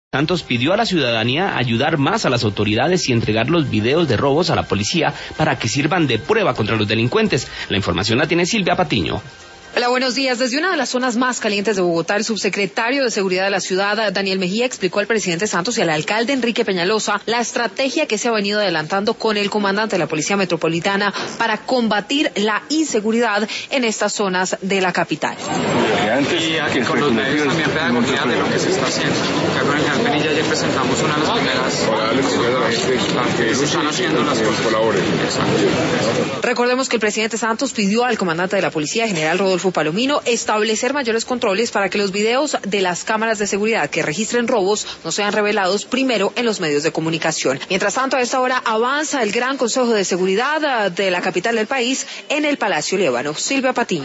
Santos pidió a la ciudadanía ayudar más a las autoridades y entregar los videos de robos a la policía para que sirvan de prueba contra los delincuentes. La información la tiene Silvia Patiño. Hola, buenos días. Desde una de las zonas más calientes de Bogotá, el subsecretario de Seguridad de la ciudad, Daniel Mejía, explicó al presidente Santos y al alcalde Enrique Peñalosa la estrategia que se ha venido adelantando con el comandante de la Policía Metropolitana para combatir la inseguridad en estas zonas de la capital. Y aquí con los medios también pedagogía de lo que se está haciendo. Acá con el general Penilla ayer presentamos una de las primeras que se están haciendo las cosas. Recordemos que el presidente Santos pidió al comandante de la policía, general Rodolfo Palomino, establecer mayores controles para que los videos de las cámaras de seguridad que registren robos no sean revelados primero en los medios de comunicación. Mientras tanto, a esta hora avanza el Gran Consejo de Seguridad de la capital del país en el Palacio Líbano. Silvia Patiño.